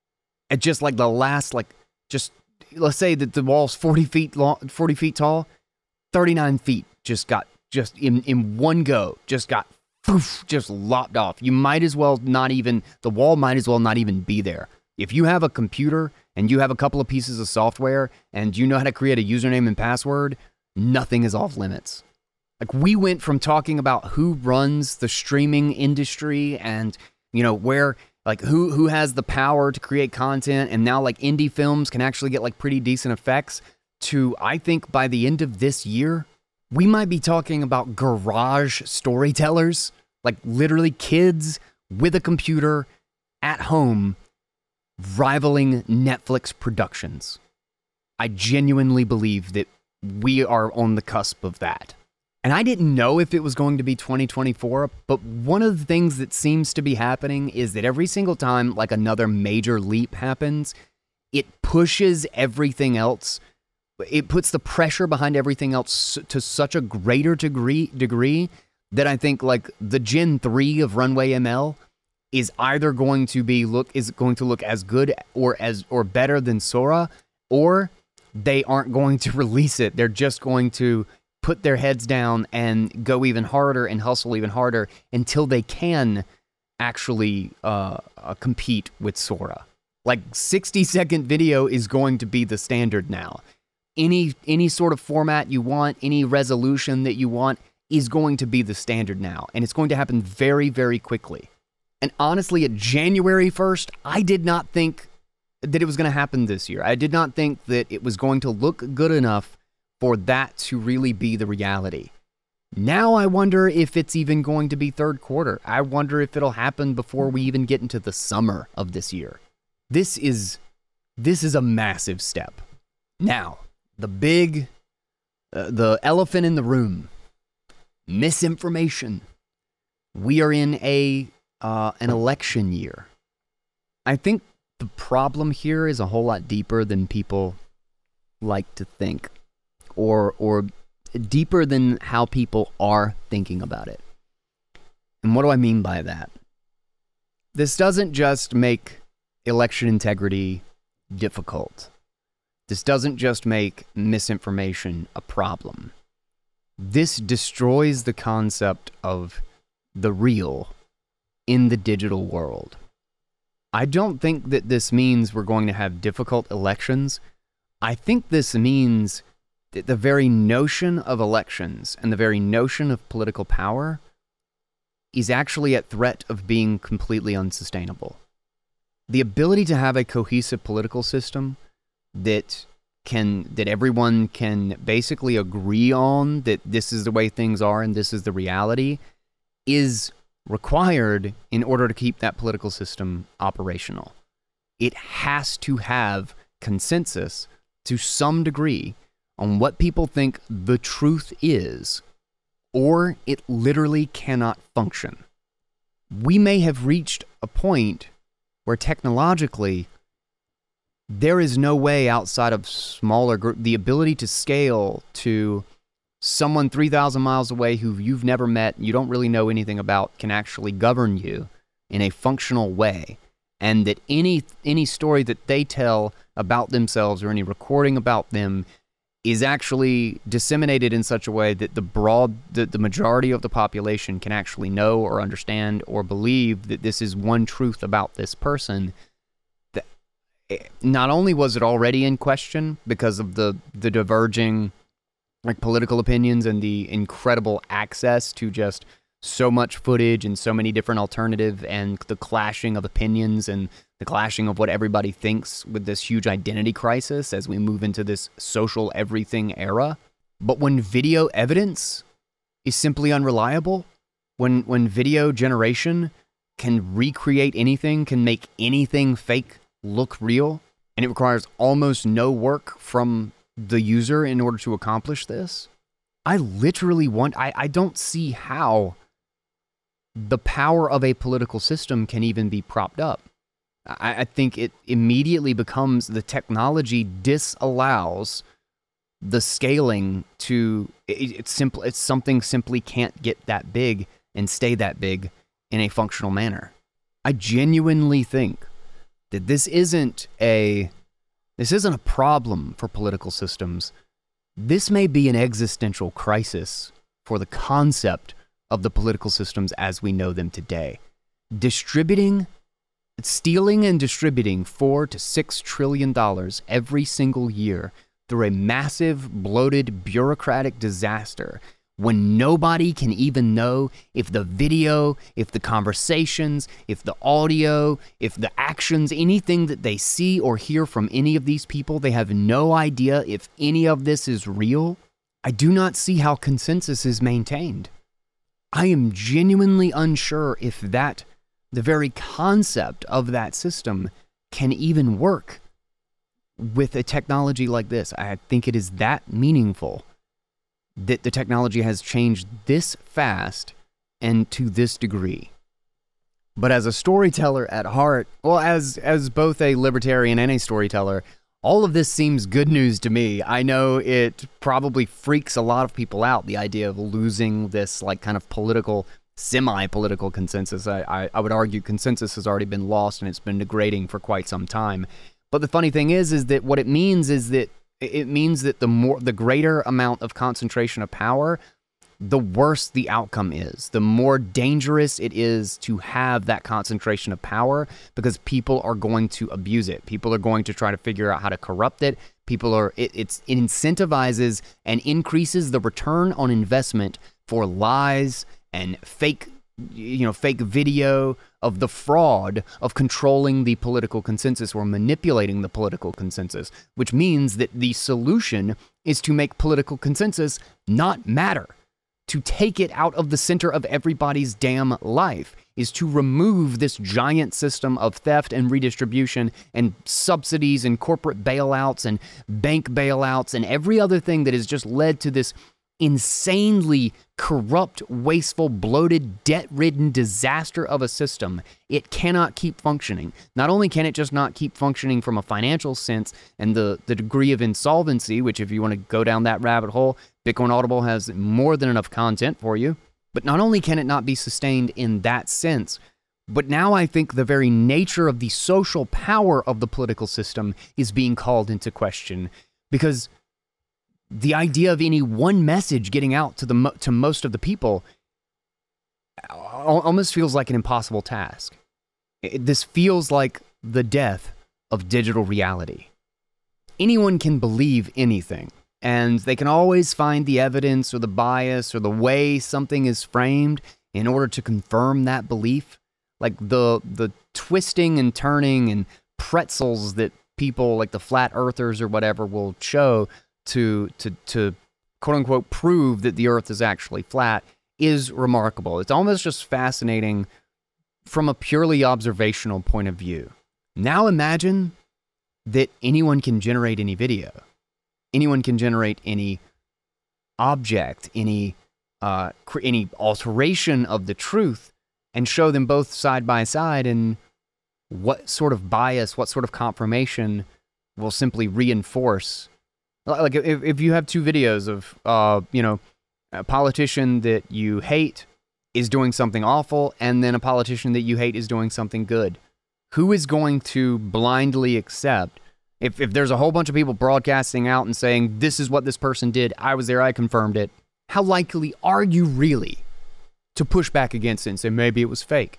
at just like the last, like just, let's say that the wall's forty feet long, forty feet tall. thirty-nine feet just got, just in, in one go, just got, poof, just lopped off. You might as well not even, the wall might as well not even be there. If you have a computer and you have a couple of pieces of software and you know how to create a username and password, nothing is off limits. Like we went from talking about who runs the streaming industry and, you know, where, like who, who has the power to create content, and now like indie films can actually get like pretty decent effects, to, I think by the end of this year, we might be talking about garage storytellers, like literally kids with a computer at home rivaling Netflix productions. I genuinely believe that we are on the cusp of that. And I didn't know if it was going to be twenty twenty-four, but one of the things that seems to be happening is that every single time like another major leap happens, it pushes everything else. It puts the pressure behind everything else to such a greater degree degree that I think like the Gen three of Runway M L is either going to be look is going to look as good or as or better than Sora, or they aren't going to release it. They're just going to put their heads down and go even harder and hustle even harder until they can actually uh, uh, compete with Sora. Like sixty second video is going to be the standard now. Any any sort of format you want, any resolution that you want is going to be the standard now. And it's going to happen very, very quickly. And honestly, at January first, I did not think that it was going to happen this year. I did not think that it was going to look good enough for that to really be the reality. Now I wonder if it's even going to be third quarter. I wonder if it'll happen before we even get into the summer of this year. This is, this is a massive step. Now, the big, uh, the elephant in the room, misinformation. We are in a uh, an election year. I think the problem here is a whole lot deeper than people like to think, or or deeper than how people are thinking about it. And what do I mean by that? This doesn't just make election integrity difficult. This doesn't just make misinformation a problem. This destroys the concept of the real in the digital world. I don't think that this means we're going to have difficult elections. I think this means that the very notion of elections and the very notion of political power is actually at threat of being completely unsustainable. The ability to have a cohesive political system that can that everyone can basically agree on that this is the way things are and this is the reality is required in order to keep that political system operational. It has to have consensus to some degree on what people think the truth is, or it literally cannot function. We may have reached a point where technologically there is no way outside of smaller group, the ability to scale to someone three thousand miles away who you've never met, you don't really know anything about, can actually govern you in a functional way. And that any any story that they tell about themselves or any recording about them is actually disseminated in such a way that the broad, the, the majority of the population can actually know or understand or believe that this is one truth about this person. That not only was it already in question because of the the diverging like political opinions and the incredible access to just so much footage and so many different alternative and the clashing of opinions and the clashing of what everybody thinks with this huge identity crisis as we move into this social everything era. But when video evidence is simply unreliable, when when video generation can recreate anything, can make anything fake look real, and it requires almost no work from the user in order to accomplish this, I literally want, I, I don't see how the power of a political system can even be propped up. I, I think it immediately becomes the technology disallows the scaling to, it, it's simple, it's something simply can't get that big and stay that big in a functional manner. I genuinely think that this isn't a, this isn't a problem for political systems. This may be an existential crisis for the concept of the political systems as we know them today. Distributing, stealing and distributing four to six trillion dollars every single year through a massive, bloated, bureaucratic disaster when nobody can even know if the video, if the conversations, if the audio, if the actions, anything that they see or hear from any of these people, they have no idea if any of this is real. I do not see how consensus is maintained. I am genuinely unsure if that, the very concept of that system can even work with a technology like this. I think it is that meaningful that the technology has changed this fast and to this degree. But as a storyteller at heart, well, as as both a libertarian and a storyteller, all of this seems good news to me. I know it probably freaks a lot of people out, the idea of losing this like kind of political, semi-political consensus. I, I, I would argue consensus has already been lost and it's been degrading for quite some time. But the funny thing is, is that what it means is that it means that the more, the greater amount of concentration of power, the worse the outcome is. The more dangerous it is to have that concentration of power because people are going to abuse it. People are going to try to figure out how to corrupt it. People are, it, it's, it incentivizes and increases the return on investment for lies and fake, you know, fake video of the fraud of controlling the political consensus or manipulating the political consensus, which means that the solution is to make political consensus not matter. To take it out of the center of everybody's damn life is to remove this giant system of theft and redistribution and subsidies and corporate bailouts and bank bailouts and every other thing that has just led to this insanely corrupt, wasteful, bloated, debt-ridden disaster of a system. It cannot keep functioning. Not only can it just not keep functioning from a financial sense and the, the degree of insolvency, which if you want to go down that rabbit hole, Bitcoin Audible has more than enough content for you. But not only can it not be sustained in that sense, but now I think the very nature of the social power of the political system is being called into question because the idea of any one message getting out to the mo- to most of the people, almost feels like an impossible task. It, this feels like the death of digital reality. Anyone can believe anything, and they can always find the evidence or the bias or the way something is framed in order to confirm that belief. Like the the twisting and turning and pretzels that people like the flat earthers or whatever will show to to to quote unquote prove that the earth is actually flat is remarkable. It's almost just fascinating from a purely observational point of view. Now imagine that anyone can generate any video. Anyone can generate any object, any uh, cr- any alteration of the truth, and show them both side by side, and what sort of bias, what sort of confirmation will simply reinforce. Like if, if you have two videos of, uh, you know, a politician that you hate is doing something awful, and then a politician that you hate is doing something good, who is going to blindly accept? If if there's a whole bunch of people broadcasting out and saying, this is what this person did, I was there, I confirmed it, how likely are you really to push back against it and say, maybe it was fake?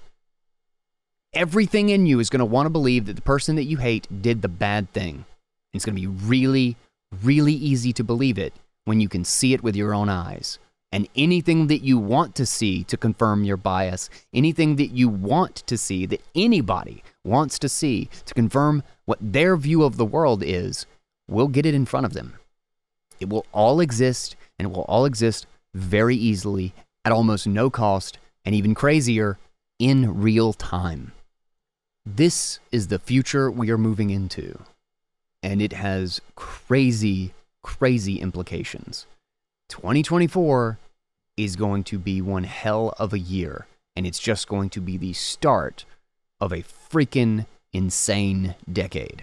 Everything in you is going to want to believe that the person that you hate did the bad thing. It's going to be really, really easy to believe it when you can see it with your own eyes. And anything that you want to see to confirm your bias, anything that you want to see, that anybody wants to see to confirm what their view of the world is, we'll get it in front of them. It will all exist, and it will all exist very easily at almost no cost, and even crazier, in real time. This is the future we are moving into, and it has crazy, crazy implications. twenty twenty-four is going to be one hell of a year, and it's just going to be the start of a freaking insane decade.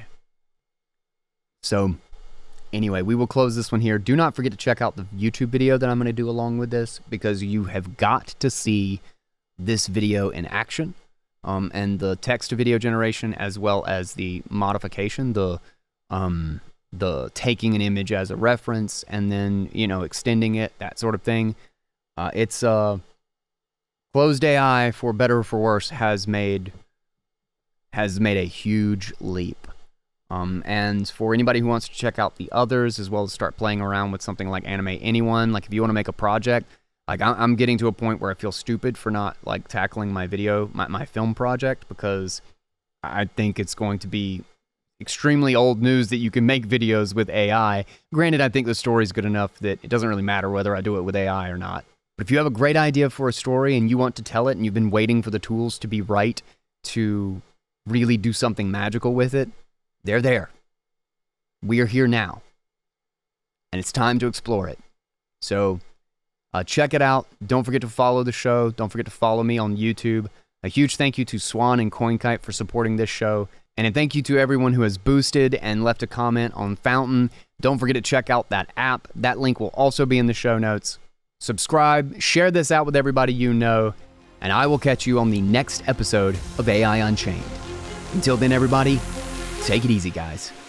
So, anyway, we will close this one here. Do not forget to check out the YouTube video that I'm going to do along with this, because you have got to see this video in action, um, and the text-to-video generation, as well as the modification, the um, the taking an image as a reference and then, you know, extending it, that sort of thing. Uh, it's uh, Closed A I, for better or for worse, has made has made a huge leap. Um, and for anybody who wants to check out the others, as well as start playing around with something like Animate Anyone, like if you want to make a project, like I'm getting to a point where I feel stupid for not like tackling my video, my, my film project, because I think it's going to be extremely old news that you can make videos with A I. Granted, I think the story's good enough that it doesn't really matter whether I do it with A I or not. But if you have a great idea for a story and you want to tell it and you've been waiting for the tools to be right to really do something magical with it, they're there. We are here now. And it's time to explore it. So uh, check it out. Don't forget to follow the show. Don't forget to follow me on YouTube. A huge thank you to Swan and CoinKite for supporting this show. And a thank you to everyone who has boosted and left a comment on Fountain. Don't forget to check out that app. That link will also be in the show notes. Subscribe, share this out with everybody you know, and I will catch you on the next episode of A I Unchained. Until then, everybody, take it easy, guys.